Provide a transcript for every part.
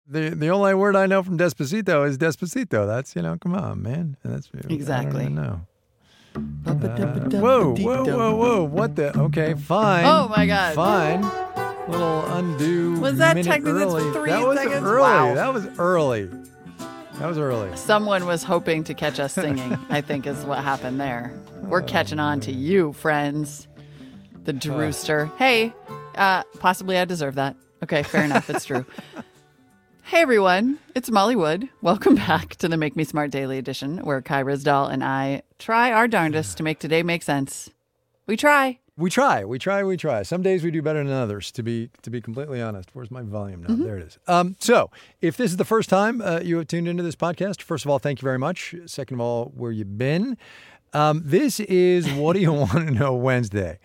The only word I know from Despacito is Despacito. That's, come on, man. That's Exactly. I don't even know. Whoa. What the? Okay, fine. Oh, my God. Fine. Little undo. Was that minute 10 minutes early. for 3 that was seconds? Early. Wow. That was early. Someone was hoping to catch us singing, I think is what happened there. We're catching on to you, friends. The Drewster. Hey, possibly I deserve that. Okay, fair enough. It's true. Hey, everyone. It's Molly Wood. Welcome back to the Make Me Smart Daily Edition, where Kai Ryssdal and I try our darndest to make today make sense. We try. We try. Some days we do better than others, to be completely honest. Where's my volume now? There it is. So if this is the first time you have tuned into this podcast, first of all, thank you very much. Second of all, where you been? This is What Do You Want to Know Wednesday.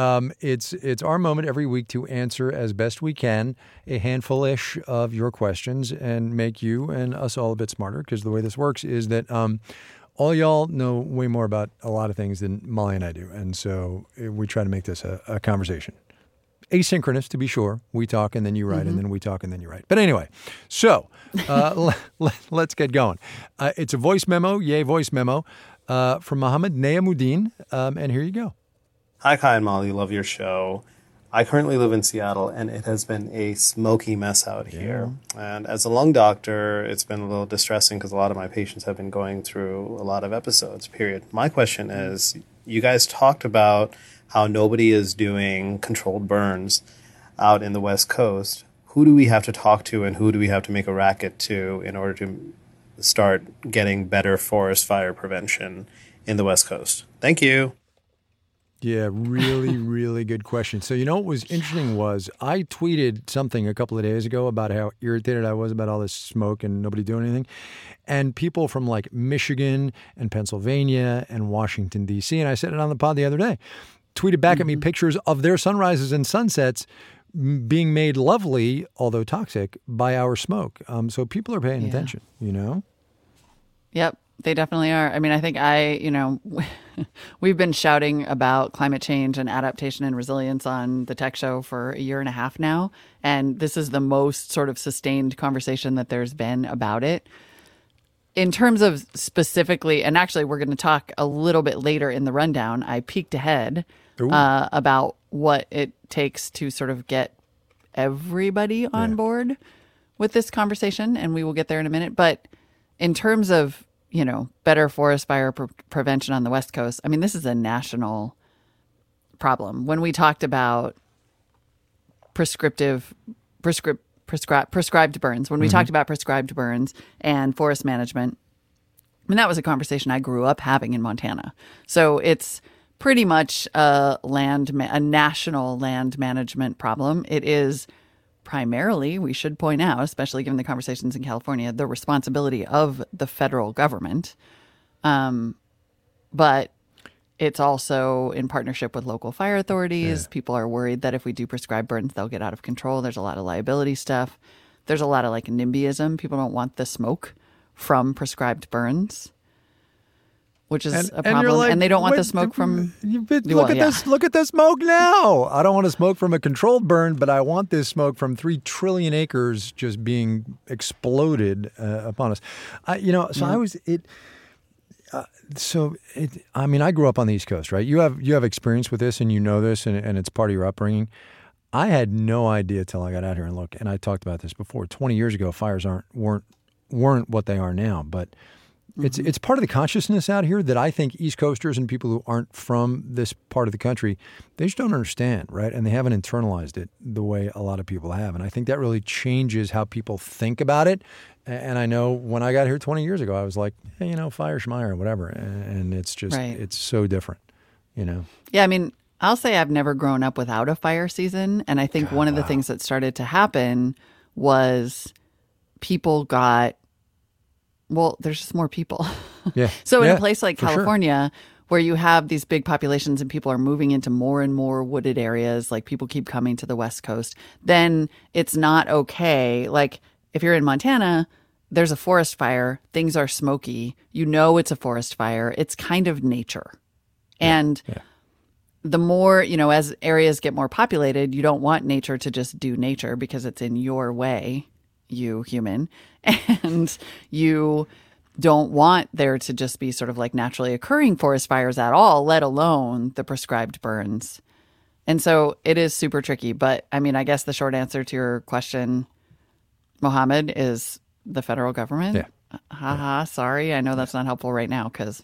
It's our moment every week to answer as best we can a handful-ish of your questions and make you and us all a bit smarter, because the way this works is that all y'all know way more about a lot of things than Molly and I do. And so we try to make this a conversation. Asynchronous, to be sure. We talk and then you write, and then we talk and then you write. But anyway, so let's get going. It's a voice memo, voice memo, from Mohammed Nayamuddin. And here you go. Hi, Kai and Molly. Love your show. I currently live in Seattle, and it has been a smoky mess out here. And as a lung doctor, it's been a little distressing because a lot of my patients have been going through a lot of episodes, period. My question is, you guys talked about how nobody is doing controlled burns out in the West Coast. Who do we have to talk to, and who do we have to make a racket to in order to start getting better forest fire prevention in the West Coast? Thank you. Yeah, really, really good question. So, what was interesting was I tweeted something a couple of days ago about how irritated I was about all this smoke and nobody doing anything. And people from like Michigan and Pennsylvania and Washington, D.C., and I said it on the pod the other day, tweeted back at me pictures of their sunrises and sunsets being made lovely, although toxic, by our smoke. So people are paying attention, Yep, they definitely are. I mean, I think we've been shouting about climate change and adaptation and resilience on the Tech Show for a year and a half now. And this is the most sort of sustained conversation that there's been about it. In terms of specifically, and actually we're going to talk a little bit later in the rundown, I peeked ahead about what it takes to sort of get everybody on board with this conversation. And we will get there in a minute. But in terms of, better forest fire prevention on the West Coast, I mean, this is a national problem. When we talked about prescribed burns, when we talked about prescribed burns and forest management, I mean, that was a conversation I grew up having in Montana. So it's pretty much a national land management problem. It is primarily, we should point out, especially given the conversations in California, the responsibility of the federal government. But it's also in partnership with local fire authorities. People are worried that if we do prescribe burns, they'll get out of control. There's a lot of liability stuff. There's a lot of NIMBYism. People don't want the smoke from prescribed burns, which is a problem. And they don't want the smoke from... Look at the smoke now. I don't want to smoke from a controlled burn, but I want this smoke from 3 trillion acres just being exploded upon us. I grew up on the East Coast, right? You have experience with this and you know this and it's part of your upbringing. I had no idea till I got out here and looked, and I talked about this before. 20 years ago, fires weren't what they are now, but it's part of the consciousness out here that I think East Coasters and people who aren't from this part of the country, they just don't understand, right? And they haven't internalized it the way a lot of people have. And I think that really changes how people think about it. And I know when I got here 20 years ago, I was like, hey, fire schmeyer or whatever. And it's just, It's so different, Yeah, I mean, I'll say I've never grown up without a fire season. And I think one of the things that started to happen was people got... Well, there's just more people. So in a place like California, where you have these big populations and people are moving into more and more wooded areas, like people keep coming to the West Coast, then it's not okay. Like if you're in Montana, there's a forest fire, things are smoky, it's a forest fire. It's kind of nature. And the more, as areas get more populated, you don't want nature to just do nature because it's in your way. you human, and you don't want there to just be sort of like naturally occurring forest fires at all, let alone the prescribed burns. And so it is super tricky. But I mean, I guess the short answer to your question, Mohammed, is the federal government. Yeah. Haha, sorry. I know that's not helpful right now because.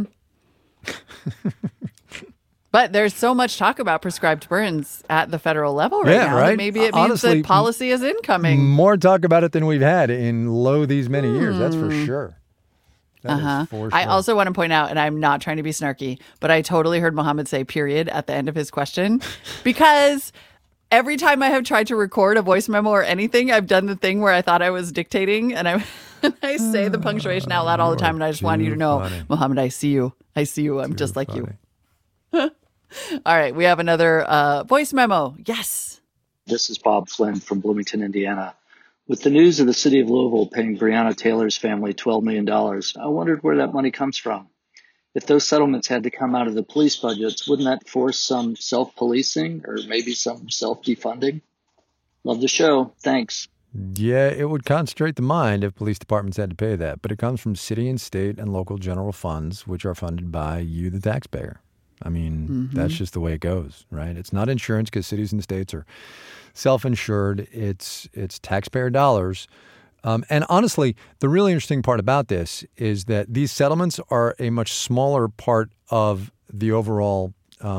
But there's so much talk about prescribed burns at the federal level right now. Right? That maybe it means Honestly, that policy is incoming. More talk about it than we've had in these many years. That's for sure. That is for sure. I also want to point out, and I'm not trying to be snarky, but I totally heard Mohammed say period at the end of his question because every time I have tried to record a voice memo or anything, I've done the thing where I thought I was dictating and I say the punctuation out loud all the time. And I just wanted you to know, funny. Mohammed, I see you. I see you. I'm just like you. All right. We have another voice memo. Yes. This is Bob Flynn from Bloomington, Indiana. With the news of the city of Louisville paying Breonna Taylor's family $12 million, I wondered where that money comes from. If those settlements had to come out of the police budgets, wouldn't that force some self-policing or maybe some self-defunding? Love the show. Thanks. Yeah, it would concentrate the mind if police departments had to pay that. But it comes from city and state and local general funds, which are funded by you, the taxpayer. I mean, that's just the way it goes, right? It's not insurance because cities and states are self-insured. It's taxpayer dollars. And honestly, the really interesting part about this is that these settlements are a much smaller part of the overall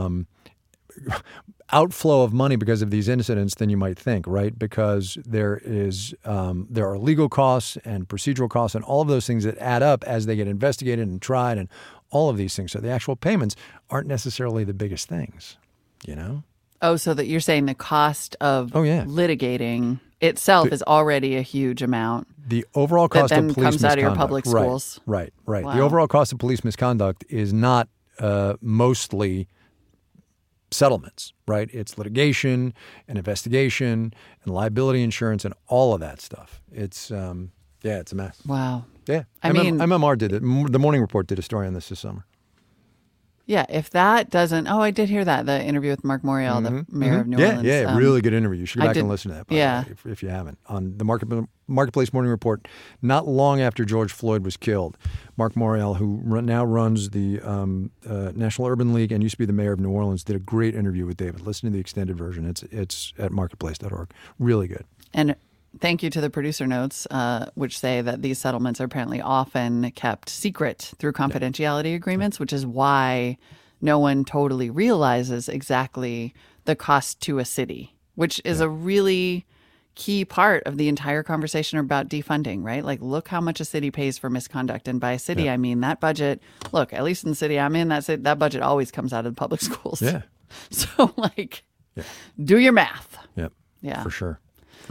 outflow of money because of these incidents than you might think, right? Because there are legal costs and procedural costs and all of those things that add up as they get investigated and tried and all of these things. So the actual payments aren't necessarily the biggest things, you know? Oh, so that you're saying the cost of litigating itself is already a huge amount. The overall cost of police misconduct comes out of your public schools. Right. Wow. The overall cost of police misconduct is not mostly settlements, right? It's litigation and investigation and liability insurance and all of that stuff. It's it's a mess. Wow. Yeah. I mean, MMR did it. The Morning Report did a story on this summer. Yeah, if that doesn't... Oh, I did hear that, the interview with Mark Morial, the mayor of New Orleans. Yeah, really good interview. You should go back and listen to that, by the way, if you haven't. On the Marketplace Morning Report, not long after George Floyd was killed, Mark Morial, who now runs the National Urban League and used to be the mayor of New Orleans, did a great interview with David. Listen to the extended version. It's at marketplace.org. Really good. And thank you to the producer notes, which say that these settlements are apparently often kept secret through confidentiality agreements, which is why no one totally realizes exactly the cost to a city, which is a really key part of the entire conversation about defunding, right? Like, look how much a city pays for misconduct. And by a city, I mean that budget. Look, at least in the city I'm in, that budget always comes out of the public schools. Yeah. So, do your math. Yep. Yeah. For sure.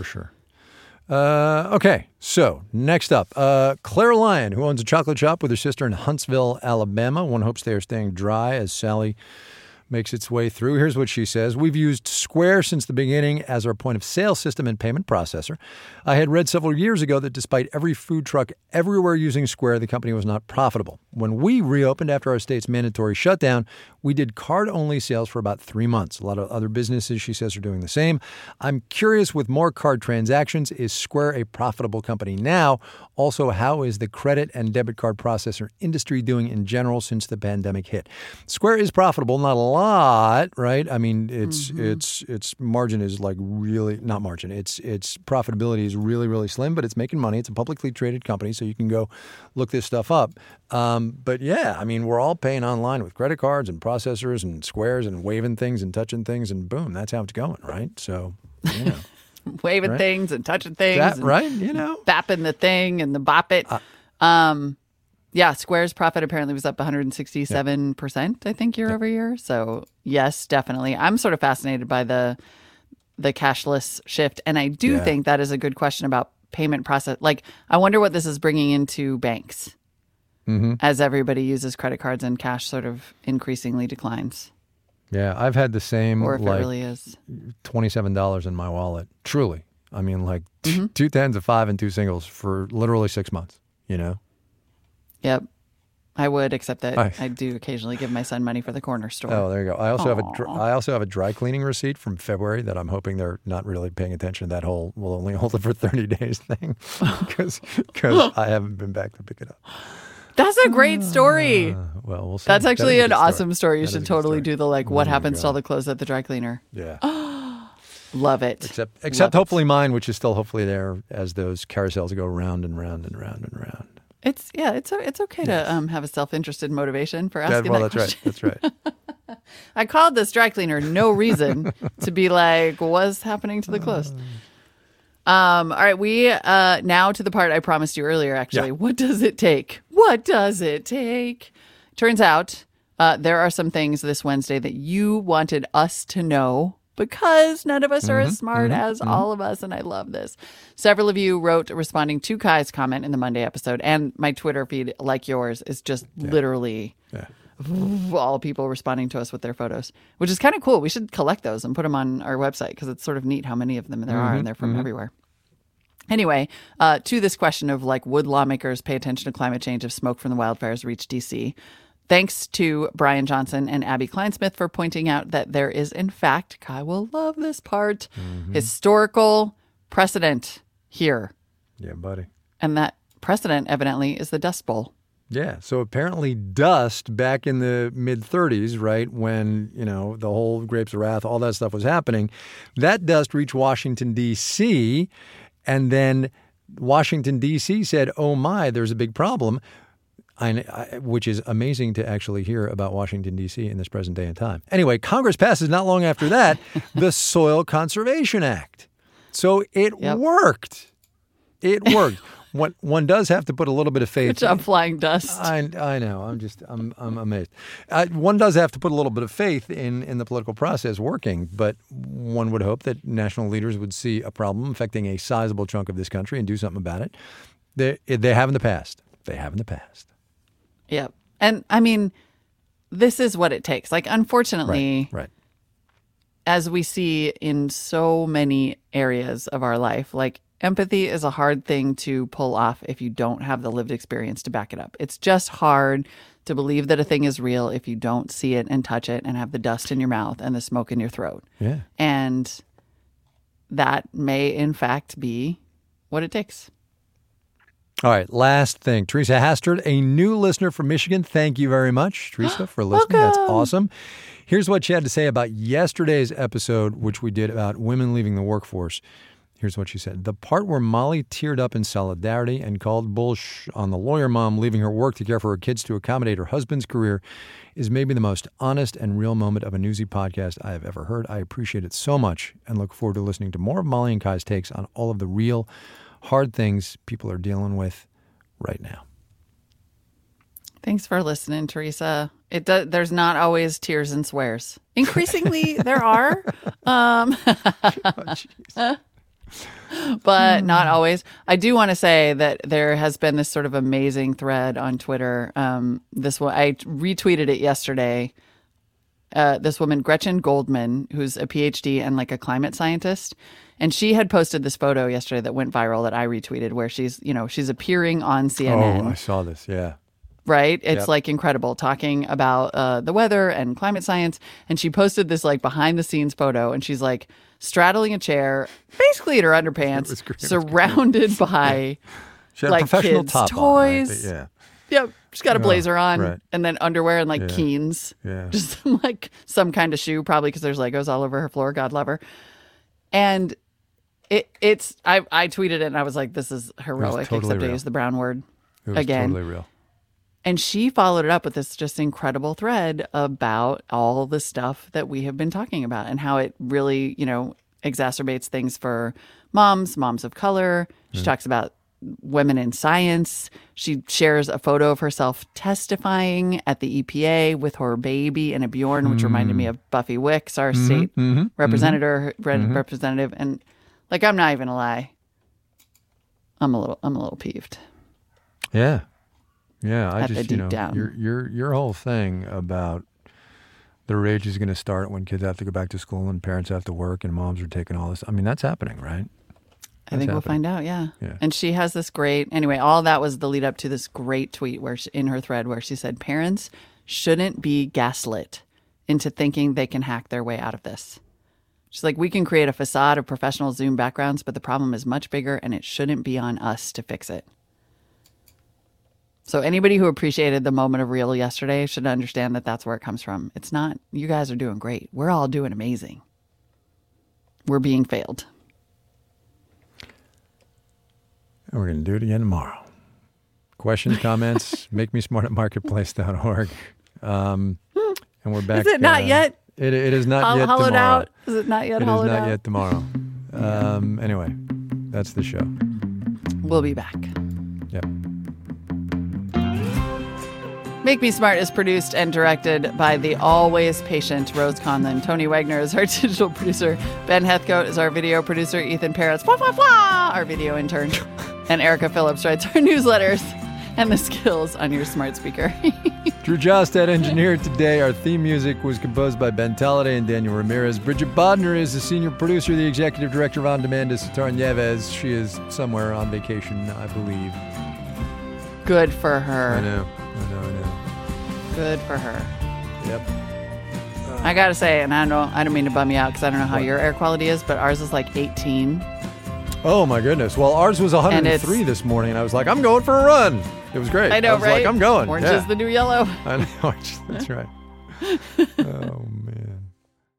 Okay, so next up, Claire Lyon, who owns a chocolate shop with her sister in Huntsville, Alabama. One hopes they are staying dry as Sally makes its way through. Here's what she says. We've used Square since the beginning as our point of sale system and payment processor. I had read several years ago that despite every food truck everywhere using Square, the company was not profitable. When we reopened after our state's mandatory shutdown, we did card-only sales for about 3 months. A lot of other businesses, she says, are doing the same. I'm curious, with more card transactions, is Square a profitable company now? Also, how is the credit and debit card processor industry doing in general since the pandemic hit? Square is profitable, not a lot, right? I mean, its margin is like really not margin. Its profitability is really, really slim, but it's making money. It's a publicly traded company, so you can go look this stuff up. But yeah, I mean, we're all paying online with credit cards and processors and squares and waving things and touching things, and boom, that's how it's going, right? So, you know. Waving things and touching things. Right? You know. Bapping the thing and the bop it. Yeah, Square's profit apparently was up 167%, I think, year over year. So, yes, definitely. I'm sort of fascinated by the cashless shift. And I do think that is a good question about payment process. Like, I wonder what this is bringing into banks as everybody uses credit cards and cash sort of increasingly declines. Yeah, I've had the same, or if it really is. $27 in my wallet. Truly. I mean, like 2 tens, a 5, and 2 singles for literally 6 months, you know? Yep. I would, except that I do occasionally give my son money for the corner store. Oh, there you go. I also have a dry cleaning receipt from February that I'm hoping they're not really paying attention to that whole "we'll only hold it for 30 days" thing because I haven't been back to pick it up. That's a great story. Well, we'll see. That's actually an awesome story. You should totally do the what happens to all the clothes at the dry cleaner. Yeah. Love it. Except hopefully mine, which is still hopefully there as those carousels go round and round and round and round. It's okay to have a self-interested motivation for asking that question. That's right. I called this dry cleaner no reason to be like, what's happening to the clothes? All right, we now to the part I promised you earlier, actually. Yeah. What does it take? What does it take? Turns out there are some things this Wednesday that you wanted us to know because none of us are as smart as all of us, and I love this. Several of you wrote responding to Kai's comment in the Monday episode, and my Twitter feed, like yours, is just literally all people responding to us with their photos, which is kind of cool. We should collect those and put them on our website because it's sort of neat how many of them there are, and they're from everywhere. Anyway, to this question of would lawmakers pay attention to climate change if smoke from the wildfires reach D.C., thanks to Brian Johnson and Abby Kleinsmith for pointing out that there is, in fact, Kai will love this part, historical precedent here. Yeah, buddy. And that precedent, evidently, is the Dust Bowl. Yeah. So apparently dust back in the mid-30s, right, when, the whole Grapes of Wrath, all that stuff was happening, that dust reached Washington, D.C., and then Washington, D.C. said, oh, my, there's a big problem. Which is amazing to actually hear about Washington, D.C. in this present day and time. Anyway, Congress passes not long after that the Soil Conservation Act. So it worked. It worked. One does have to put a little bit of faith. Good job flying dust. I know. I'm amazed. One does have to put a little bit of faith in the political process working, but one would hope that national leaders would see a problem affecting a sizable chunk of this country and do something about it. They have in the past. Yep. And I mean, this is what it takes. Unfortunately, right. As we see in so many areas of our life, empathy is a hard thing to pull off if you don't have the lived experience to back it up. It's just hard to believe that a thing is real if you don't see it and touch it and have the dust in your mouth and the smoke in your throat. Yeah. And that may, in fact, be what it takes. All right, last thing. Teresa Hastert, a new listener from Michigan. Thank you very much, Teresa, for listening. Welcome. That's awesome. Here's what she had to say about yesterday's episode, which we did about women leaving the workforce. Here's what she said. The part where Molly teared up in solidarity and called bullsh on the lawyer mom leaving her work to care for her kids to accommodate her husband's career is maybe the most honest and real moment of a Newsy podcast I have ever heard. I appreciate it so much and look forward to listening to more of Molly and Kai's takes on all of the real hard things people are dealing with right now. Thanks for listening, Teresa. There's not always tears and swears. Increasingly, there are. But not always. I do want to say that there has been this sort of amazing thread on Twitter. This one, I retweeted it yesterday. This woman, Gretchen Goldman, who's a PhD and a climate scientist. And she had posted this photo yesterday that went viral that I retweeted where she's appearing on CNN. Oh, I saw this. Yeah. Right? It's incredible talking about the weather and climate science. And she posted this behind the scenes photo and she's straddling a chair, basically in her underpants, surrounded by she had a professional kids' top toys. on, right? Yep. She's got a blazer on right. and then underwear and Keens. Yeah. Just some kind of shoe, probably because there's Legos all over her floor. God love her. And I tweeted it and I was like, this is heroic, totally except real. I used the brown word It was again. totally real. And she followed it up with this just incredible thread about all the stuff that we have been talking about and how it really, exacerbates things for moms of color. She talks about women in science. She shares a photo of herself testifying at the EPA with her baby and a Bjorn, which reminded me of Buffy Wicks, our state representative. And I'm not even gonna lie, I'm a little peeved. Yeah. Yeah, I At the just, deep down. your whole thing about the rage is going to start when kids have to go back to school and parents have to work and moms are taking all this. I mean, that's happening, right? I think we'll find out, yeah. Yeah. And she has this great, anyway, all that was the lead up to this great tweet where in her thread where she said, parents shouldn't be gaslit into thinking they can hack their way out of this. She's like, we can create a facade of professional Zoom backgrounds, but the problem is much bigger and it shouldn't be on us to fix it. So anybody who appreciated the moment of real yesterday should understand that that's where it comes from. It's not, you guys are doing great. We're all doing amazing. We're being failed. And we're going to do it again tomorrow. Questions, comments, makemesmart@marketplace.org. And we're back. Is it not yet? It is not yet hollowed tomorrow. out? Is it not yet hollowed out? It is not yet tomorrow. Anyway, that's the show. We'll be back. Yep. Make Me Smart is produced and directed by the always patient Rose Conlon. Tony Wagner is our digital producer. Ben Heathcote is our video producer. Ethan Parrott's our video intern. And Erica Phillips writes our newsletters and the skills on your smart speaker. Drew Jostad engineered today. Our theme music was composed by Ben Talladay and Daniel Ramirez. Bridget Bodner is the senior producer, the executive director of On Demand is Sitar Nieves. She is somewhere on vacation, I believe. Good for her. I know. Good for her. Yep. I gotta say, and I don't mean to bum you out because I don't know how your air quality is, but ours is like 18. Oh my goodness. Well, ours was 103 this morning, and I was like, I'm going for a run. It was great. I know, I was right? like, I'm going. Orange is the new yellow. I know. That's right. Oh, man.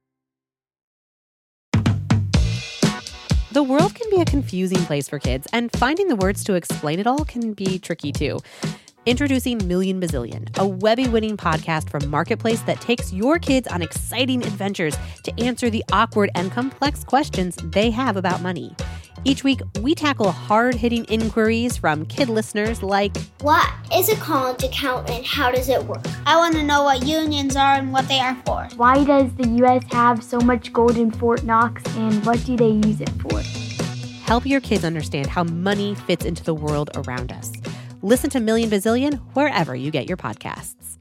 The world can be a confusing place for kids, and finding the words to explain it all can be tricky too. Introducing Million Bazillion, a Webby-winning podcast from Marketplace that takes your kids on exciting adventures to answer the awkward and complex questions they have about money. Each week, we tackle hard-hitting inquiries from kid listeners like, what is a college account and how does it work? I want to know what unions are and what they are for. Why does the U.S. have so much gold in Fort Knox and what do they use it for? Help your kids understand how money fits into the world around us. Listen to Million Bazillion wherever you get your podcasts.